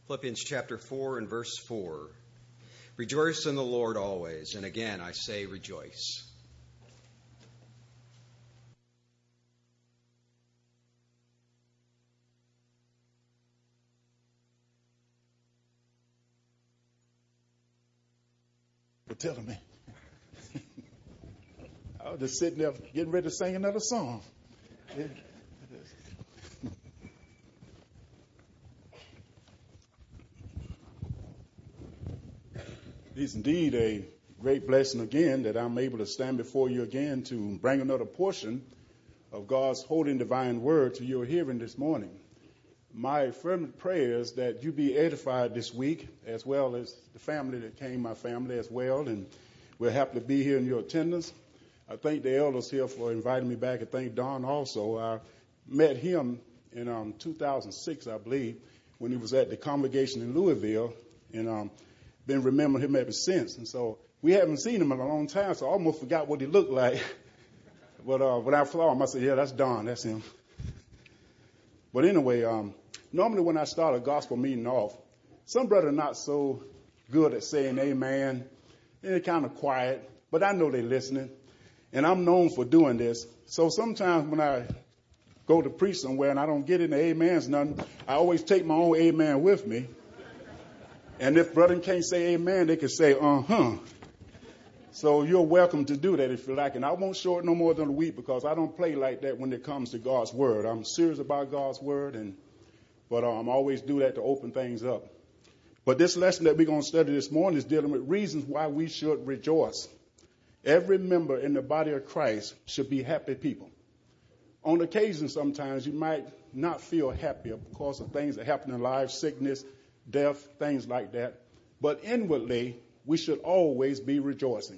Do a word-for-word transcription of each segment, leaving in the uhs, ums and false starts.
Philippians chapter four and verse four. Rejoice in the Lord always, and again I say rejoice. For telling me. I was just sitting there getting ready to sing another song. Yeah. It's indeed a great blessing again that I'm able to stand before you again to bring another portion of God's holy and divine word to your hearing this morning. My fervent prayer is that you be edified this week, as well as the family that came, my family as well, and we're happy to be here in your attendance. I thank the elders here for inviting me back. I thank Don also. I met him in um, two thousand six, I believe, when he was at the congregation in Louisville, and um, been remembering him ever since. And so we haven't seen him in a long time, so I almost forgot what he looked like. But uh, when I saw him, I said, yeah, that's Don, that's him. But anyway, um, normally when I start a gospel meeting off, some brother not so good at saying amen, and they're kind of quiet, but I know they're listening, and I'm known for doing this. So sometimes when I go to preach somewhere and I don't get any amens, nothing, I always take my own amen with me. And if brother can't say amen, they can say, uh-huh. So you're welcome to do that if you like. And I won't show it no more than a week because I don't play like that when it comes to God's word. I'm serious about God's word, and but um, I always do that to open things up. But this lesson that we're going to study this morning is dealing with reasons why we should rejoice. Every member in the body of Christ should be happy people. On occasion, sometimes you might not feel happy because of things that happen in life, sickness, death, things like that. But inwardly, we should always be rejoicing.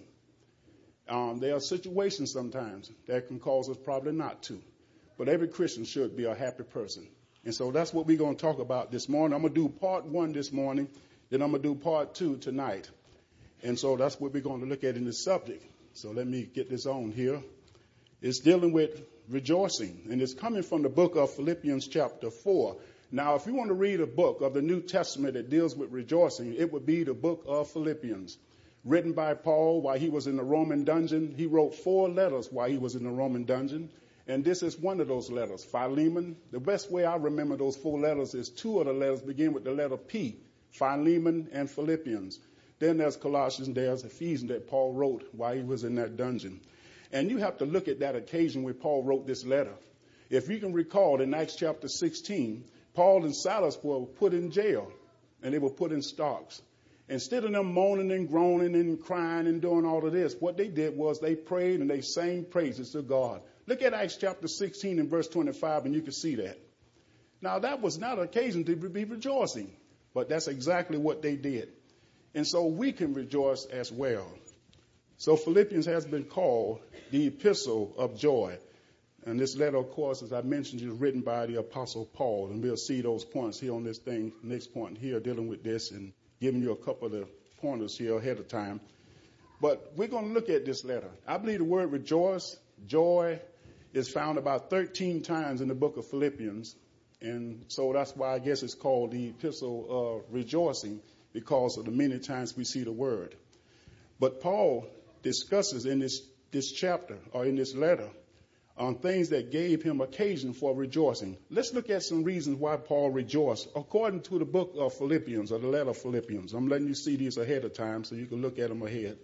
Um, there are situations sometimes that can cause us probably not to. But every Christian should be a happy person. And so that's what we're going to talk about this morning. I'm going to do part one this morning. Then I'm going to do part two tonight. And so that's what we're going to look at in this subject. So let me get this on here. It's dealing with rejoicing. And it's coming from the book of Philippians chapter four. Now, if you want to read a book of the New Testament that deals with rejoicing, it would be the book of Philippians, written by Paul while he was in the Roman dungeon. He wrote four letters while he was in the Roman dungeon, and this is one of those letters, Philemon. The best way I remember those four letters is two of the letters begin with the letter P, Philemon and Philippians. Then there's Colossians, there's Ephesians that Paul wrote while he was in that dungeon. And you have to look at that occasion when Paul wrote this letter. If you can recall, in Acts chapter sixteen, Paul and Silas were put in jail, and they were put in stocks. Instead of them moaning and groaning and crying and doing all of this, what they did was they prayed and they sang praises to God. Look at Acts chapter sixteen and verse twenty-five, and you can see that. Now, that was not an occasion to be rejoicing, but that's exactly what they did. And so we can rejoice as well. So Philippians has been called the epistle of joy. And this letter, of course, as I mentioned, is written by the Apostle Paul. And we'll see those points here on this thing, next point here, dealing with this and giving you a couple of the pointers here ahead of time. But we're going to look at this letter. I believe the word rejoice, joy, is found about thirteen times in the book of Philippians. And so that's why I guess it's called the epistle of rejoicing, because of the many times we see the word. But Paul discusses in this, this chapter, or in this letter, on things that gave him occasion for rejoicing. Let's look at some reasons why Paul rejoiced, according to the book of Philippians, or the letter of Philippians. I'm letting you see these ahead of time so you can look at them ahead.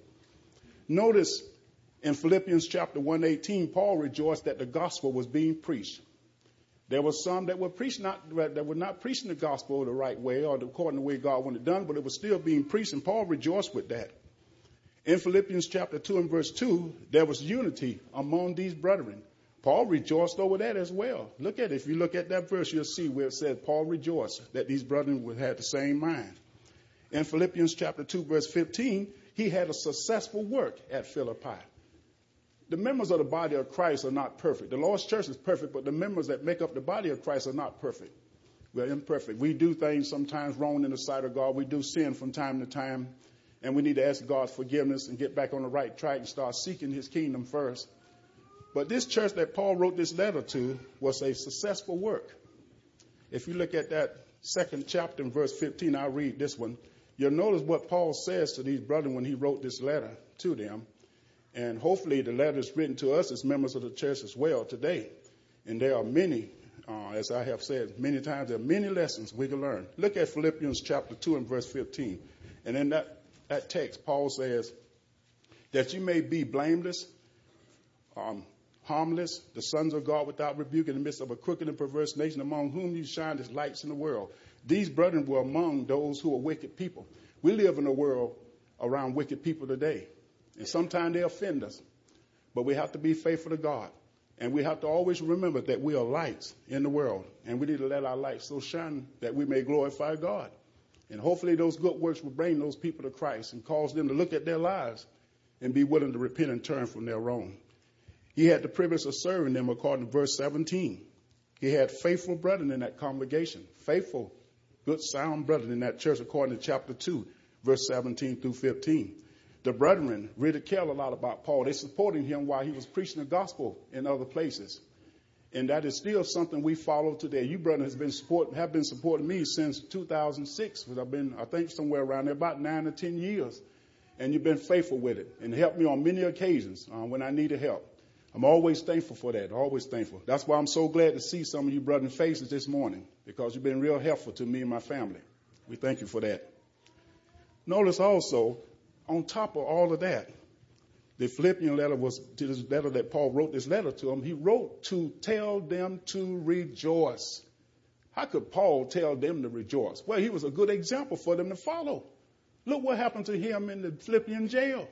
Notice in Philippians chapter one eighteen, Paul rejoiced that the gospel was being preached. There were some that were preached not that were not preaching the gospel the right way or according to the way God wanted it done, but it was still being preached, and Paul rejoiced with that. In Philippians chapter two and verse two, there was unity among these brethren. Paul rejoiced over that as well. Look at it. If you look at that verse, you'll see where it says Paul rejoiced that these brethren would have the same mind. In Philippians chapter two, verse fifteen, he had a successful work at Philippi. The members of the body of Christ are not perfect. The Lord's church is perfect, but the members that make up the body of Christ are not perfect. We're imperfect. We do things sometimes wrong in the sight of God. We do sin from time to time, and we need to ask God's forgiveness and get back on the right track and start seeking his kingdom first. But this church that Paul wrote this letter to was a successful work. If you look at that second chapter in verse fifteen, I'll read this one. You'll notice what Paul says to these brothers when he wrote this letter to them. And hopefully the letter is written to us as members of the church as well today. And there are many, uh, as I have said many times, there are many lessons we can learn. Look at Philippians chapter two and verse fifteen. And in that, that text, Paul says, that you may be blameless, um, harmless, the sons of God without rebuke in the midst of a crooked and perverse nation among whom you shine as lights in the world. These brethren were among those who are wicked people. We live in a world around wicked people today. And sometimes they offend us. But we have to be faithful to God. And we have to always remember that we are lights in the world. And we need to let our light so shine that we may glorify God. And hopefully those good works will bring those people to Christ and cause them to look at their lives and be willing to repent and turn from their wrong. He had the privilege of serving them according to verse seventeen. He had faithful brethren in that congregation. Faithful, good, sound brethren in that church according to chapter two, verse seventeen through fifteen. The brethren really cared a lot about Paul. They supported him while he was preaching the gospel in other places. And that is still something we follow today. You, brethren, has been support, have been supporting me since two thousand six. Because I've been, I think, somewhere around there, about nine or ten years. And you've been faithful with it and helped me on many occasions uh, when I needed help. I'm always thankful for that, always thankful. That's why I'm so glad to see some of you brethren faces this morning, because you've been real helpful to me and my family. We thank you for that. Notice also, on top of all of that, the Philippian letter was to this letter that Paul wrote this letter to them. He wrote to tell them to rejoice. How could Paul tell them to rejoice? Well, he was a good example for them to follow. Look what happened to him in the Philippian jail.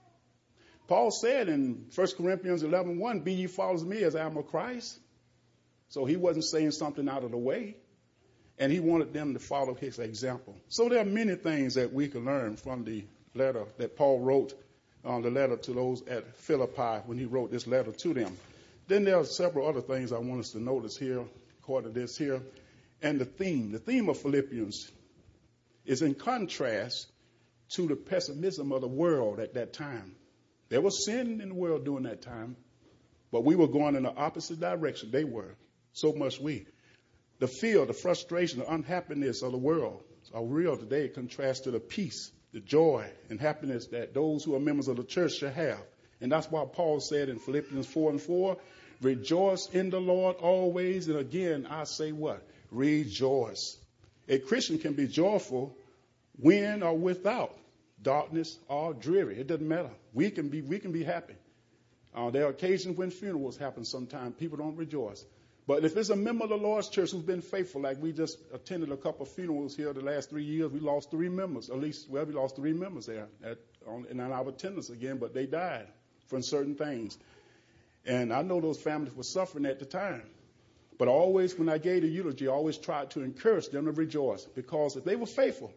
Paul said in First Corinthians eleven one, be ye followers of me as I am of Christ. So he wasn't saying something out of the way. And he wanted them to follow his example. So there are many things that we can learn from the letter that Paul wrote, on uh, the letter to those at Philippi when he wrote this letter to them. Then there are several other things I want us to notice here, according to this here. And the theme, the theme of Philippians is in contrast to the pessimism of the world at that time. There was sin in the world during that time, but we were going in the opposite direction. They were. So much we. The fear, the frustration, the unhappiness of the world are real today in contrast to the peace, the joy, and happiness that those who are members of the church should have. And that's why Paul said in Philippians four and four, rejoice in the Lord always. And again, I say what? Rejoice. A Christian can be joyful when or without darkness or dreary. It doesn't matter. We can be, we can be happy. Uh, there are occasions when funerals happen sometimes. People don't rejoice. But if it's a member of the Lord's church who's been faithful, like we just attended a couple of funerals here the last three years, we lost three members, at least, well, we lost three members there at, on, in our attendance again, but they died from certain things. And I know those families were suffering at the time. But always, when I gave the eulogy, I always tried to encourage them to rejoice, because if they were faithful,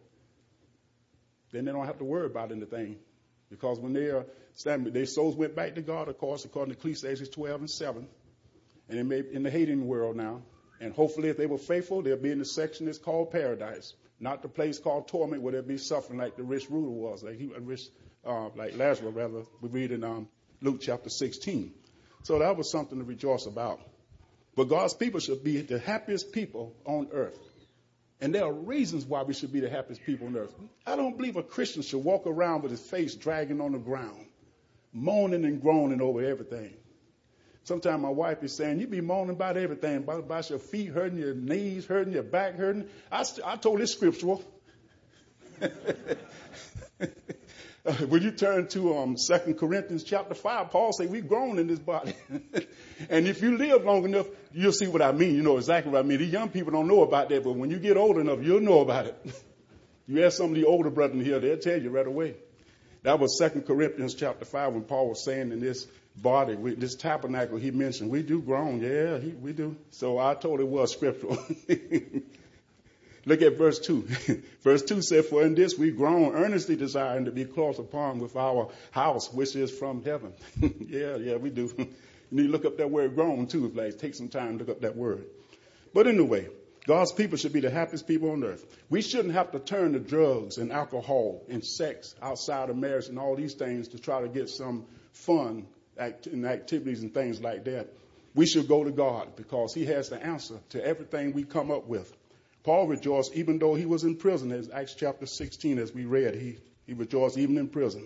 then they don't have to worry about anything. Because when they are standing, their souls went back to God, of course, according to Ecclesiastes twelve and seven. And they may in the hating world now. And hopefully, if they were faithful, they'll be in the section that's called paradise, not the place called torment where they'll be suffering like the rich ruler was, like he, rich, uh, like Lazarus, rather. We read in um, Luke chapter sixteen. So that was something to rejoice about. But God's people should be the happiest people on earth. And there are reasons why we should be the happiest people on earth. I don't believe a Christian should walk around with his face dragging on the ground, moaning and groaning over everything. Sometimes my wife is saying, you be moaning about everything, about, about your feet hurting, your knees hurting, your back hurting. I, st- I told this scriptural. When you turn to um, Second Corinthians chapter five, Paul says we groan in this body. And if you live long enough, you'll see what I mean. You know exactly what I mean. These young people don't know about that, but when you get old enough, you'll know about it. You ask some of the older brethren here, they'll tell you right away. That was Second Corinthians chapter five when Paul was saying in this body, we, this tabernacle he mentioned, we do groan. Yeah, he, we do. So I told it was scriptural. Look at verse two. Verse two said, for in this we groan, earnestly desiring to be close upon with our house, which is from heaven. yeah, yeah, we do. You need to look up that word groan too. Like, take some time to look up that word. But anyway, God's people should be the happiest people on earth. We shouldn't have to turn to drugs and alcohol and sex outside of marriage and all these things to try to get some fun act- and activities and things like that. we should go to God because he has the answer to everything we come up with. Paul rejoiced even though he was in prison, as Acts chapter sixteen, as we read. He, he rejoiced even in prison.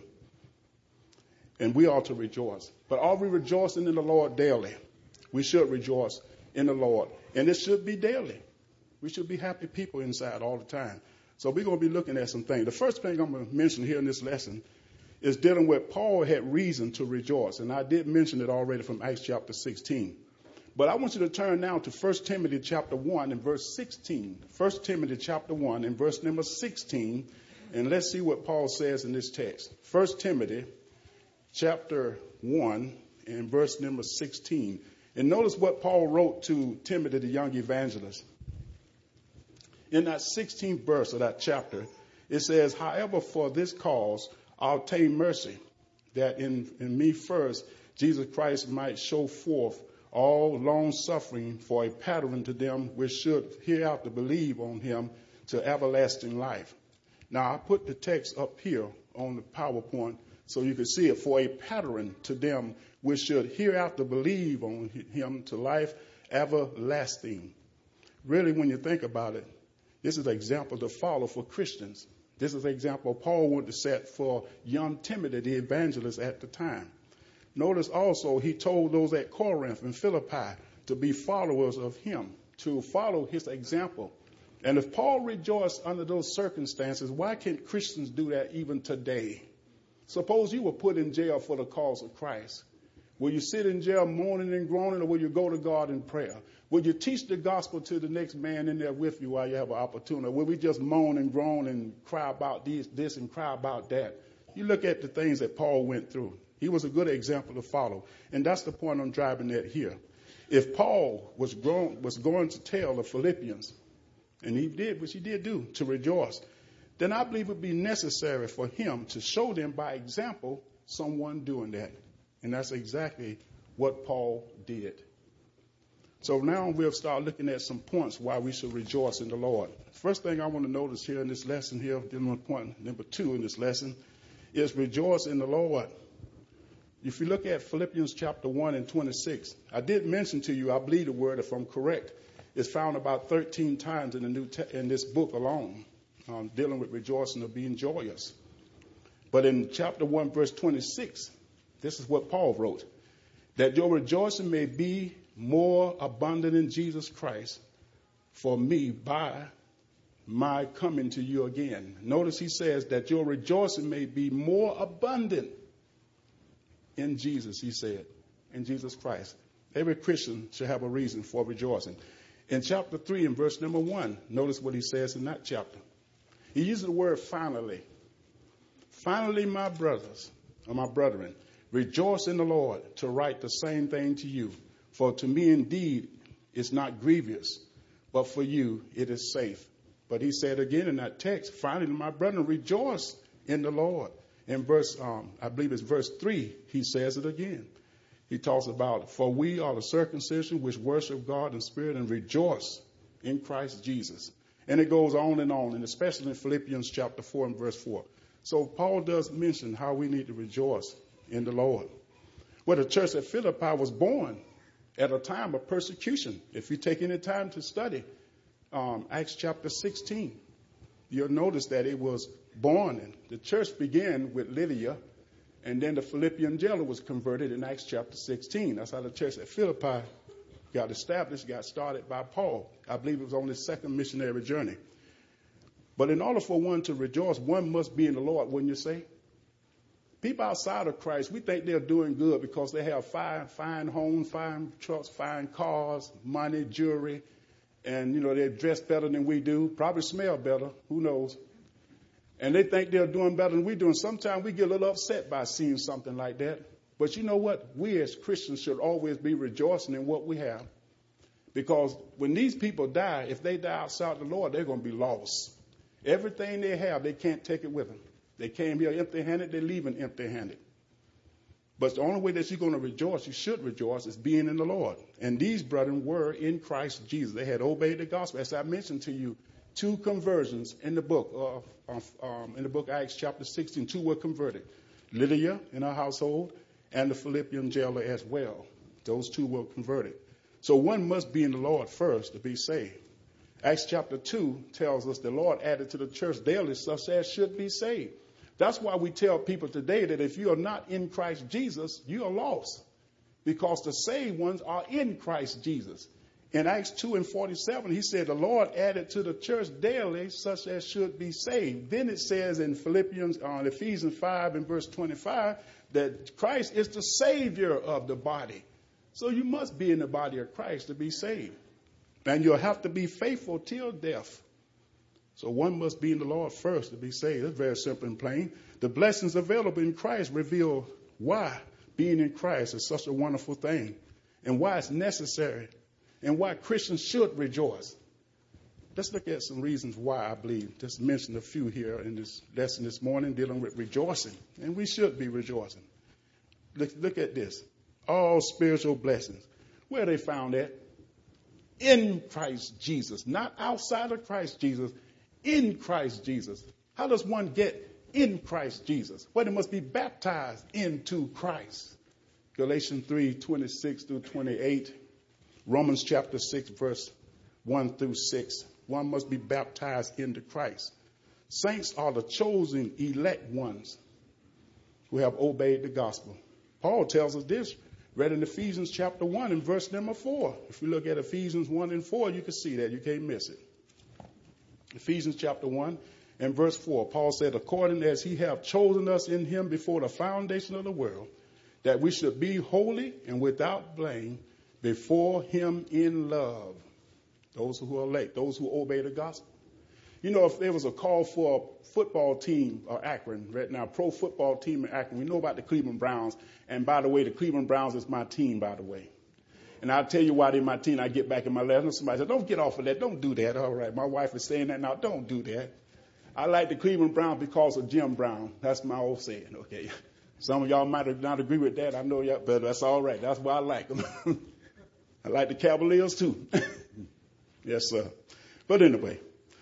And we ought to rejoice. But are we rejoicing in the Lord daily? We should rejoice in the Lord. And it should be daily. We should be happy people inside all the time. So we're going to be looking at some things. The first thing I'm going to mention here in this lesson is dealing with Paul had reason to rejoice. And I did mention it already from Acts chapter sixteen. But I want you to turn now to First Timothy chapter one and verse sixteen. First Timothy chapter one and verse number sixteen. And let's see what Paul says in this text. First Timothy chapter one and verse number sixteen. And notice what Paul wrote to Timothy, the young evangelist. In that sixteenth verse of that chapter, it says, however, for this cause I obtain mercy, that in, in me first Jesus Christ might show forth all long suffering for a pattern to them which should hereafter believe on him to everlasting life. Now, I put the text up here on the PowerPoint so you can see it. For a pattern to them which should hereafter believe on him to life everlasting. Really, when you think about it, this is an example to follow for Christians. This is an example Paul wanted to set for young Timothy, the evangelist at the time. Notice also he told those at Corinth and Philippi to be followers of him, to follow his example. And if Paul rejoiced under those circumstances, why can't Christians do that even today? Suppose you were put in jail for the cause of Christ. Will you sit in jail moaning and groaning, or will you go to God in prayer? Will you teach the gospel to the next man in there with you while you have an opportunity? Or will we just moan and groan and cry about this, this and cry about that? You look at the things that Paul went through. He was a good example to follow. And that's the point I'm driving at here. If Paul was, grown, was going to tell the Philippians, and he did, which he did do, to rejoice, then I believe it would be necessary for him to show them by example someone doing that. And that's exactly what Paul did. So now we'll start looking at some points why we should rejoice in the Lord. First thing I want to notice here in this lesson here, dealing with point number two in this lesson, is rejoice in the Lord. If you look at Philippians chapter one and twenty-six, I did mention to you, I believe the word, if I'm correct, is found about thirteen times in the new te- in this book alone, um, dealing with rejoicing or being joyous. But in chapter one, verse twenty-six, this is what Paul wrote, that your rejoicing may be more abundant in Jesus Christ for me by my coming to you again. Notice he says that your rejoicing may be more abundant in Jesus, he said, in Jesus Christ. Every Christian should have a reason for rejoicing. In chapter three and verse number one, notice what he says in that chapter. He uses the word finally. Finally, my brothers, or my brethren, rejoice in the Lord, to write the same thing to you. For to me indeed it's not grievous, but for you it is safe. But he said again in that text, finally, my brethren, rejoice in the Lord. In verse, um, I believe it's verse three, he says it again. He talks about, for we are the circumcision which worship God in spirit and rejoice in Christ Jesus. And it goes on and on, and especially in Philippians chapter four and verse four. So Paul does mention how we need to rejoice in the Lord. Well, the church at Philippi was born at a time of persecution. If you take any time to study um, Acts chapter sixteen, you'll notice that it was born in. The church began with Lydia, and then the Philippian jailer was converted in Acts chapter sixteen. That's how the church at Philippi got established, got started by Paul. I believe it was on his second missionary journey. But in order for one to rejoice, one must be in the Lord, wouldn't you say? People outside of Christ, we think they're doing good because they have fine, fine homes, fine trucks, fine cars, money, jewelry, and, you know, they're dressed better than we do, probably smell better, who knows. And they think they're doing better than we do. And sometimes we get a little upset by seeing something like that. But you know what? We as Christians should always be rejoicing in what we have. Because when these people die, if they die outside the Lord, they're going to be lost. Everything they have, they can't take it with them. They came here empty-handed, they're leaving empty-handed. But the only way that you're going to rejoice, you should rejoice, is being in the Lord. And these brethren were in Christ Jesus. They had obeyed the gospel. As I mentioned to you, two conversions in the book of, of um, in the book of Acts chapter sixteen. Two were converted. Lydia in her household and the Philippian jailer as well. Those two were converted. So one must be in the Lord first to be saved. Acts chapter two tells us the Lord added to the church daily such as should be saved. That's why we tell people today that if you are not in Christ Jesus, you are lost. Because the saved ones are in Christ Jesus. In Acts two and forty-seven, he said, the Lord added to the church daily such as should be saved. Then it says in Philippians, uh, Ephesians five and verse twenty-five, that Christ is the Savior of the body. So you must be in the body of Christ to be saved. And you'll have to be faithful till death. So one must be in the Lord first to be saved. It's very simple and plain. The blessings available in Christ reveal why being in Christ is such a wonderful thing and why it's necessary and why Christians should rejoice. Let's look at some reasons why I believe. Just mention a few here in this lesson this morning dealing with rejoicing. And we should be rejoicing. Look, look at this. All spiritual blessings. Where are they found at? In Christ Jesus. Not outside of Christ Jesus. In Christ Jesus. How does one get in Christ Jesus? Well, they must be baptized into Christ. Galatians three, twenty-six through twenty-eight. Romans chapter six, verse one through six. One must be baptized into Christ. Saints are the chosen elect ones who have obeyed the gospel. Paul tells us this, read in Ephesians chapter one and verse number four. If you look at Ephesians one and four, you can see that. You can't miss it. Ephesians chapter one and verse four. Paul said, according as he hath chosen us in him before the foundation of the world, that we should be holy and without blame before him in love. Those who are elect, those who obey the gospel. You know, if there was a call for a football team or Akron right now, pro football team in Akron, we know about the Cleveland Browns. And by the way, the Cleveland Browns is my team, by the way. And I'll tell you why they're my team. I get back in my lesson. Somebody said, don't get off of that. Don't do that. All right. My wife is saying that now. Don't do that. I like the Cleveland Browns because of Jim Brown. That's my old saying. Okay. Some of y'all might not agree with that. I know y'all, but that's all right. That's why I like them. I like the Cavaliers too. Yes, sir. But anyway,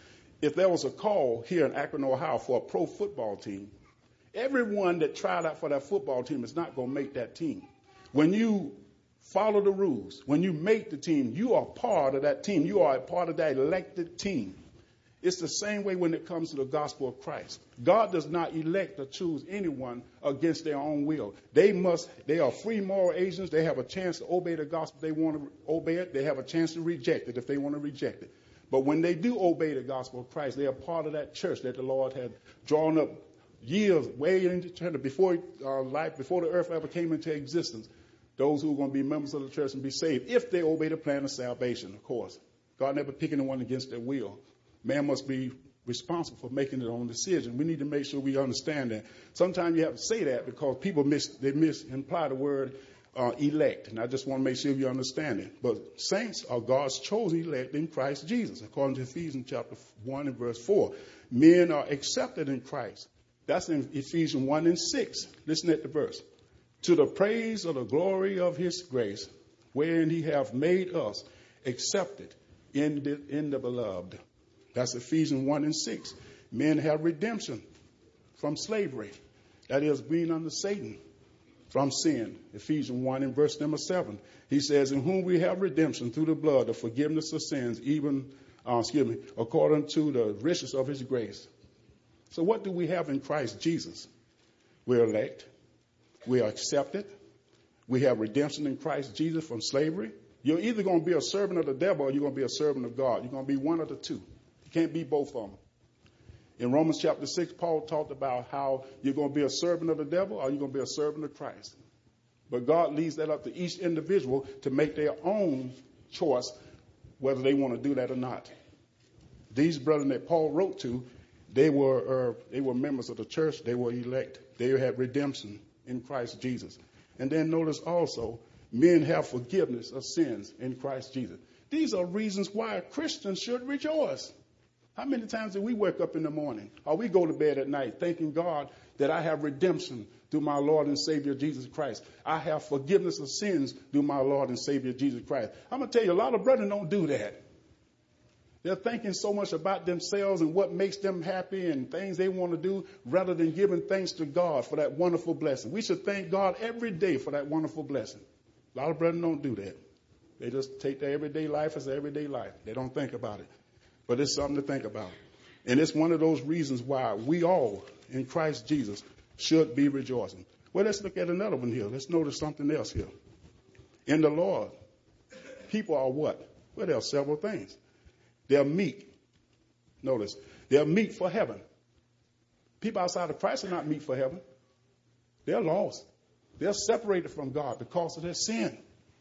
if there was a call here in Akron, Ohio for a pro football team, everyone that tried out for that football team is not going to make that team. When you follow the rules, when you make the team, you are part of that team. You are a part of that elected team. It's the same way when it comes to the gospel of Christ. God does not elect or choose anyone against their own will. They must, they are free moral agents. They have a chance to obey the gospel if they want to obey it. They have a chance to reject it if they want to reject it. But when they do obey the gospel of Christ, they are part of that church that the Lord had drawn up years, way into eternity, before uh, life, before the earth ever came into existence. Those who are going to be members of the church and be saved, if they obey the plan of salvation, of course. God never picking anyone against their will. Man must be responsible for making their own decision. We need to make sure we understand that. Sometimes you have to say that because people miss, they miss imply the word uh, elect. And I just want to make sure you understand it. But saints are God's chosen elect in Christ Jesus, according to Ephesians chapter one and verse four. Men are accepted in Christ. That's in Ephesians one and six. Listen at the verse. To the praise of the glory of his grace, wherein he hath made us accepted in the, in the beloved. That's Ephesians one and six. Men have redemption from slavery. That is being under Satan, from sin. Ephesians one and verse number seven. He says, in whom we have redemption through the blood, the forgiveness of sins, even, uh, excuse me, according to the riches of his grace. So what do we have in Christ Jesus? We're elect. We are accepted. We have redemption in Christ Jesus from slavery. You're either going to be a servant of the devil or you're going to be a servant of God. You're going to be one of the two. You can't be both of them. In Romans chapter six, Paul talked about how you're going to be a servant of the devil or you're going to be a servant of Christ. But God leaves that up to each individual to make their own choice whether they want to do that or not. These brethren that Paul wrote to, they were uh, they were members of the church. They were elect. They had redemption in Christ Jesus. And then notice also, men have forgiveness of sins in Christ Jesus. These are reasons why Christians should rejoice. How many times do we wake up in the morning or we go to bed at night thanking God that I have redemption through my Lord and Savior Jesus Christ? I have forgiveness of sins through my Lord and Savior Jesus Christ. I'm going to tell you, a lot of brethren don't do that. They're thinking so much about themselves and what makes them happy and things they want to do rather than giving thanks to God for that wonderful blessing. We should thank God every day for that wonderful blessing. A lot of brethren don't do that. They just take their everyday life as their everyday life. They don't think about it. But it's something to think about. And it's one of those reasons why we all in Christ Jesus should be rejoicing. Well, let's look at another one here. Let's notice something else here. In the Lord, people are what? Well, there are several things. They're meek. Notice, they're meek for heaven. People outside of Christ are not meek for heaven. They're lost. They're separated from God because of their sin.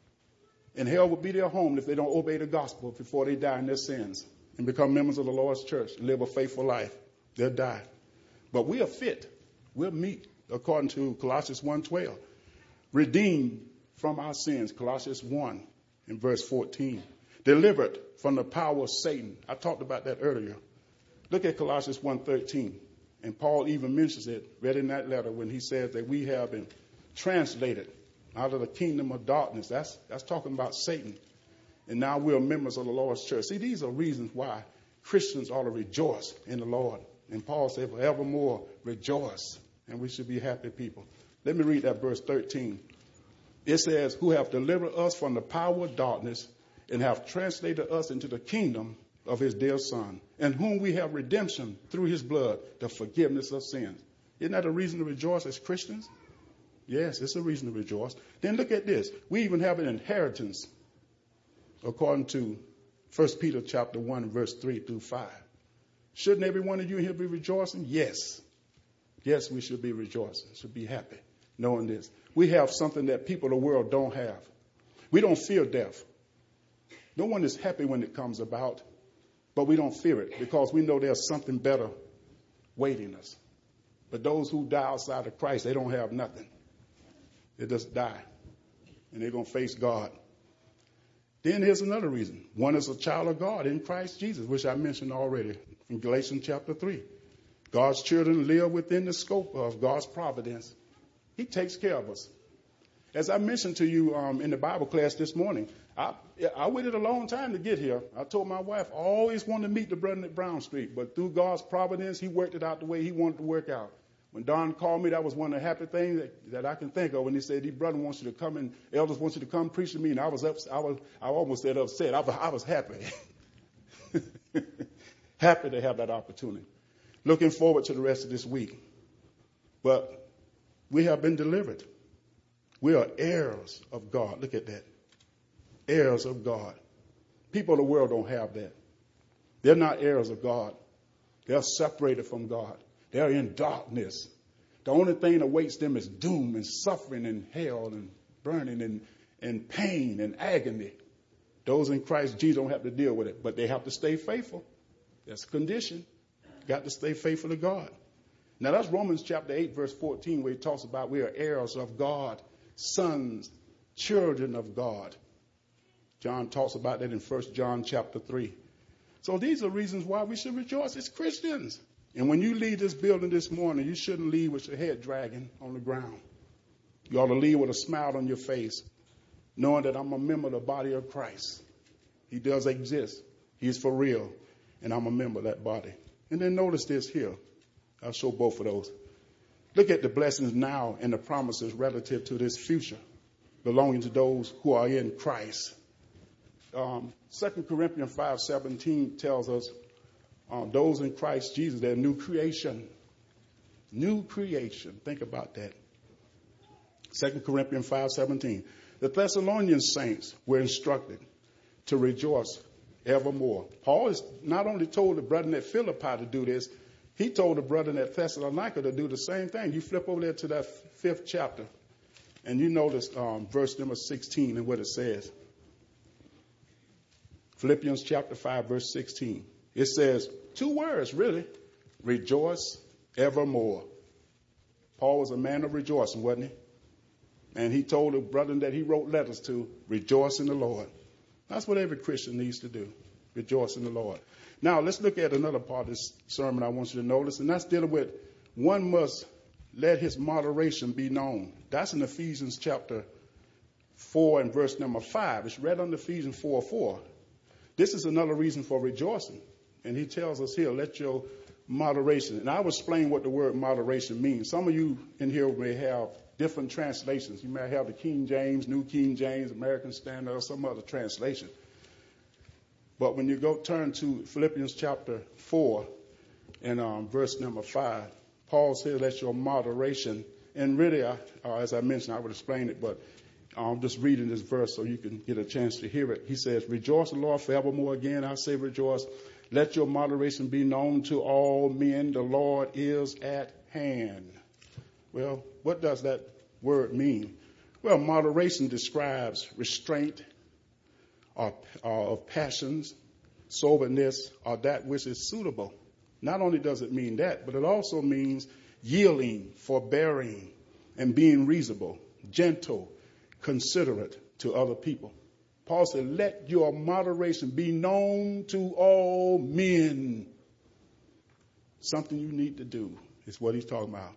And hell will be their home if they don't obey the gospel before they die in their sins and become members of the Lord's church and live a faithful life. They'll die. But we are fit. We're meek, according to Colossians one twelve. Redeemed from our sins, Colossians one in verse fourteen. Delivered from the power of Satan. I talked about that earlier. Look at Colossians one thirteen. And Paul even mentions it, read in that letter, when he says that we have been translated out of the kingdom of darkness. That's, that's talking about Satan. And now we're members of the Lord's church. See, these are reasons why Christians ought to rejoice in the Lord. And Paul said, forevermore rejoice. And we should be happy people. Let me read that verse thirteen. It says, who have delivered us from the power of darkness and have translated us into the kingdom of his dear Son, in whom we have redemption through his blood, the forgiveness of sins. Isn't that a reason to rejoice as Christians? Yes, it's a reason to rejoice. Then look at this. We even have an inheritance, according to First Peter chapter one, verse three through five. Shouldn't every one of you here be rejoicing? Yes. Yes, we should be rejoicing, should be happy, knowing this. We have something that people of the world don't have. We don't fear death. No one is happy when it comes about, but we don't fear it because we know there's something better waiting us. But those who die outside of Christ, they don't have nothing. They just die, and they're going to face God. Then here's another reason. One is a child of God in Christ Jesus, which I mentioned already in Galatians chapter three. God's children live within the scope of God's providence. He takes care of us. As I mentioned to you um, in the Bible class this morning, I, I waited a long time to get here. I told my wife I always wanted to meet the brother at Brown Street, but through God's providence, he worked it out the way he wanted to work out. When Don called me, that was one of the happy things that, that I can think of when he said, "These brother wants you to come and elders want you to come preach to me." And I was up, I was, I almost said upset. I was, I was happy, happy to have that opportunity. Looking forward to the rest of this week. But we have been delivered. We are heirs of God. Look at that. Heirs of God. People of the world don't have that. They're not heirs of God. They're separated from God. They're in darkness. The only thing that awaits them is doom and suffering and hell and burning and, and pain and agony. Those in Christ Jesus don't have to deal with it, but they have to stay faithful. That's a condition. Got to stay faithful to God. Now that's Romans chapter eight, verse fourteen, where he talks about we are heirs of God, sons, children of God. John talks about that in First John chapter three. So these are reasons why we should rejoice as Christians. And when you leave this building this morning, you shouldn't leave with your head dragging on the ground. You ought to leave with a smile on your face, knowing that I'm a member of the body of Christ. He does exist. He's for real. And I'm a member of that body. And then notice this here. I'll show both of those. Look at the blessings now and the promises relative to this future belonging to those who are in Christ. Um, Second Corinthians five seventeen tells us uh, those in Christ Jesus, they're new creation. New creation. Think about that. Second Corinthians five seventeen. The Thessalonian saints were instructed to rejoice evermore. Paul has not only told the brethren at Philippi to do this, he told the brethren at Thessalonica to do the same thing. You flip over there to that fifth chapter, and you notice um, verse number sixteen and what it says. Philippians chapter five, verse sixteen. It says two words, really. Rejoice evermore. Paul was a man of rejoicing, wasn't he? And he told the brethren that he wrote letters to, rejoice in the Lord. That's what every Christian needs to do, rejoice in the Lord. Now, let's look at another part of this sermon I want you to notice, and that's dealing with one must let his moderation be known. That's in Ephesians chapter four and verse number five. It's read under Ephesians four four. This is another reason for rejoicing. And he tells us here, let your moderation. And I will explain what the word moderation means. Some of you in here may have different translations. You may have the King James, New King James, American Standard, or some other translation. But when you go turn to Philippians chapter four and um, verse number five, Paul says, let your moderation, and really, I, uh, as I mentioned, I would explain it, but I'm just reading this verse so you can get a chance to hear it. He says, rejoice in the Lord forevermore. Again, I say rejoice. Let your moderation be known to all men. The Lord is at hand. Well, what does that word mean? Well, moderation describes restraint or, or of passions, soberness, or that which is suitable. Not only does it mean that, but it also means yielding, forbearing, and being reasonable, gentle, considerate to other people. Paul said, let your moderation be known to all men. Something you need to do is what he's talking about.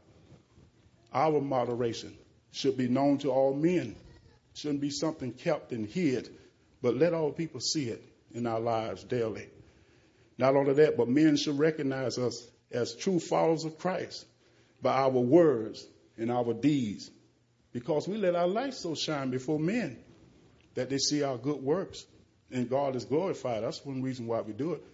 Our moderation should be known to all men. Shouldn't be something kept and hid, but let all people see it in our lives daily. Not only that, but men should recognize us as true followers of Christ by our words and our deeds, because we let our light so shine before men that they see our good works and God is glorified. That's one reason why we do it.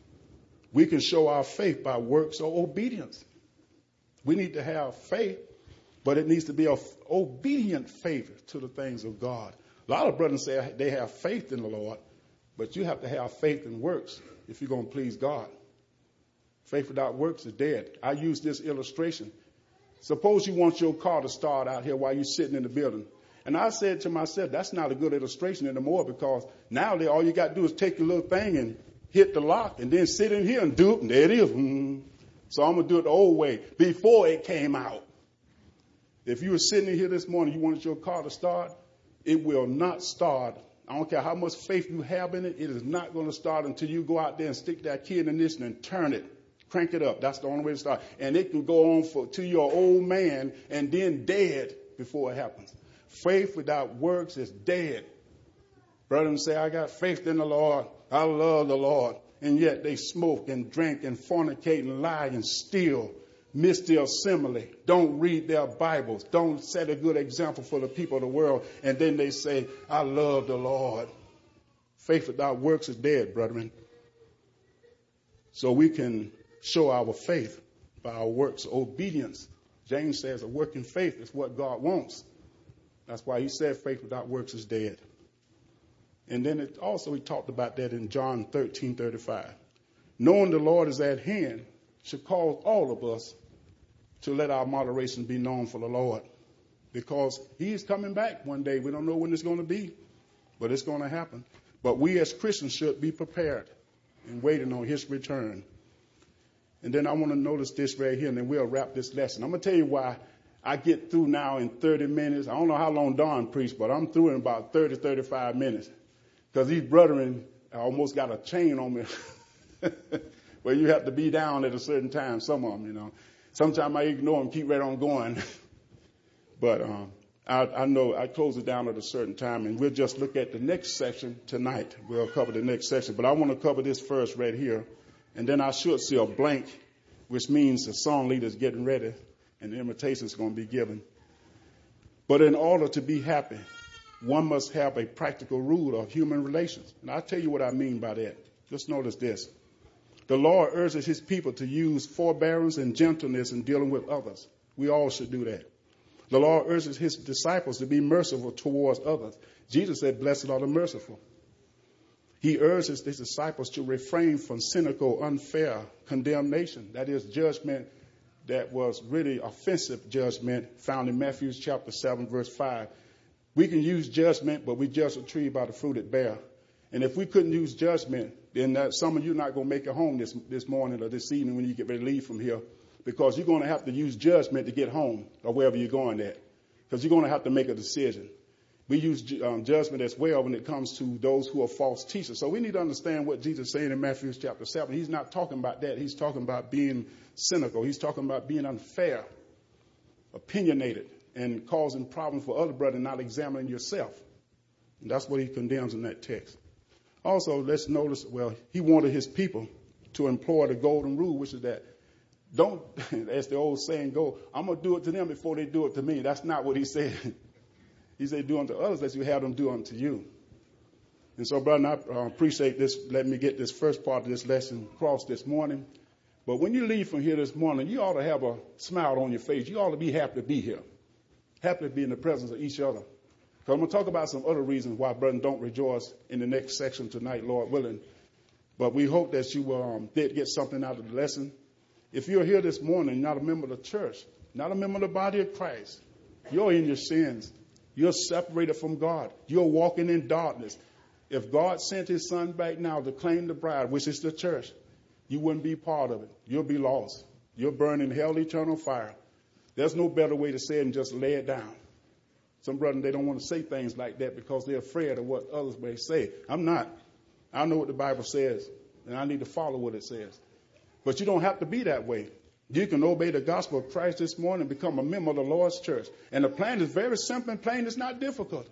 We can show our faith by works or obedience. We need to have faith, but it needs to be an obedient faith to the things of God. A lot of brothers say they have faith in the Lord, but you have to have faith in works if you're going to please God. Faith without works is dead. I use this illustration. Suppose you want your car to start out here while you're sitting in the building. And I said to myself, that's not a good illustration anymore, because now all you got to do is take your little thing and hit the lock and then sit in here and do it, and there it is. Mm. So I'm going to do it the old way before it came out. If you were sitting in here this morning, you wanted your car to start, it will not start. I don't care how much faith you have in it, it is not going to start until you go out there and stick that key in the ignition and turn it. Crank it up. That's the only way to start. And it can go on for to your old man and then dead before it happens. Faith without works is dead. Brothers say, I got faith in the Lord. I love the Lord. And yet they smoke and drink and fornicate and lie and steal, miss the assembly, don't read their Bibles, don't set a good example for the people of the world. And then they say, I love the Lord. Faith without works is dead, brethren. So we can show our faith by our works, obedience. James says a working faith is what God wants. That's why he said faith without works is dead. And then it also he talked about that in John thirteen thirty-five. Knowing the Lord is at hand should cause all of us to let our moderation be known for the Lord, because he is coming back one day. We don't know when it's going to be, but it's going to happen. But we as Christians should be prepared and waiting on his return. And then I want to notice this right here, and then we'll wrap this lesson. I'm going to tell you why I get through now in thirty minutes. I don't know how long Don preached, but I'm through in about thirty, thirty-five minutes. Because these brethren almost got a chain on me where you have to be down at a certain time, some of them, you know. Sometimes I ignore them, keep right on going. But um, I, I know I close it down at a certain time, and we'll just look at the next section tonight. We'll cover the next section. But I want to cover this first right here. And then I should see a blank, which means the song leader is getting ready and the invitation is going to be given. But in order to be happy, one must have a practical rule of human relations. And I'll tell you what I mean by that. Just notice this. The Lord urges his people to use forbearance and gentleness in dealing with others. We all should do that. The Lord urges his disciples to be merciful towards others. Jesus said, blessed are the merciful. He urges his disciples to refrain from cynical, unfair condemnation. That is judgment that was really offensive judgment found in Matthew chapter seven, verse five. We can use judgment, but we judge a tree by the fruit it bear. And if we couldn't use judgment, then that, some of you are not going to make it home this, this morning or this evening when you get ready to leave from here, because you're going to have to use judgment to get home or wherever you're going at, because you're going to have to make a decision. We use um, judgment as well when it comes to those who are false teachers. So we need to understand what Jesus is saying in Matthew chapter seven. He's not talking about that. He's talking about being cynical. He's talking about being unfair, opinionated, and causing problems for other brothers, not examining yourself. And that's what he condemns in that text. Also, let's notice, well, he wanted his people to employ the golden rule, which is that Don't, as the old saying go, I'm going to do it to them before they do it to me. That's not what he said. He said, do unto others as you have them do unto you. And so, brother, I uh, appreciate this. Let me get this first part of this lesson across this morning. But when you leave from here this morning, you ought to have a smile on your face. You ought to be happy to be here, happy to be in the presence of each other. So I'm going to talk about some other reasons why brethren don't rejoice in the next section tonight, Lord willing. But we hope that you um, did get something out of the lesson. If you're here this morning, not a member of the church, not a member of the body of Christ, you're in your sins. You're separated from God. You're walking in darkness. If God sent his son back now to claim the bride, which is the church, you wouldn't be part of it. You'll be lost. You'll burn in hell eternal fire. There's no better way to say it than just lay it down. Some brethren, they don't want to say things like that because they're afraid of what others may say. I'm not. I know what the Bible says, and I need to follow what it says. But you don't have to be that way. You can obey the gospel of Christ this morning and become a member of the Lord's church. And the plan is very simple and plain. It's not difficult.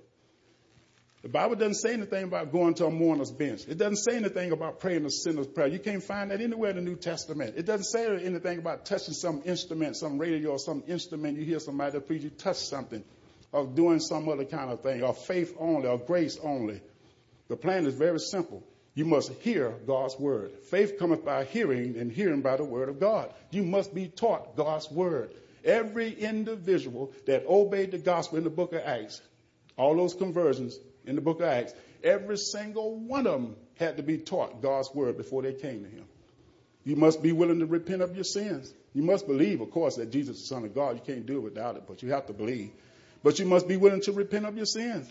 The Bible doesn't say anything about going to a mourner's bench. It doesn't say anything about praying a sinner's prayer. You can't find that anywhere in the New Testament. It doesn't say anything about touching some instrument, some radio or some instrument. You hear somebody preach, you touch something, or doing some other kind of thing, or faith only, or grace only. The plan is very simple. You must hear God's word. Faith cometh by hearing, and hearing by the word of God. You must be taught God's word. Every individual that obeyed the gospel in the book of Acts, all those conversions in the book of Acts, every single one of them had to be taught God's word before they came to him. You must be willing to repent of your sins. You must believe, of course, that Jesus is the Son of God. You can't do it without it, but you have to believe. But you must be willing to repent of your sins.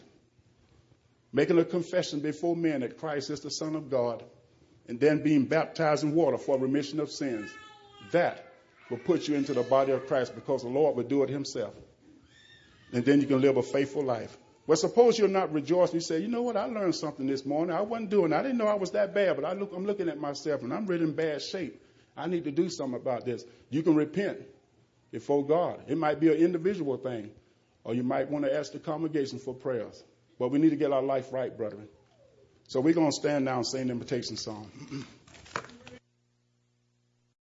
Making a confession before men that Christ is the Son of God, and then being baptized in water for remission of sins. That will put you into the body of Christ because the Lord will do it himself. And then you can live a faithful life. Well, suppose you're not rejoicing. You say, you know what, I learned something this morning. I wasn't doing it. I didn't know I was that bad, but I look, I'm looking at myself, and I'm really in bad shape. I need to do something about this. You can repent before God. It might be an individual thing, or you might want to ask the congregation for prayers. But we need to get our life right, brethren. So we're going to stand now and sing the invitation song.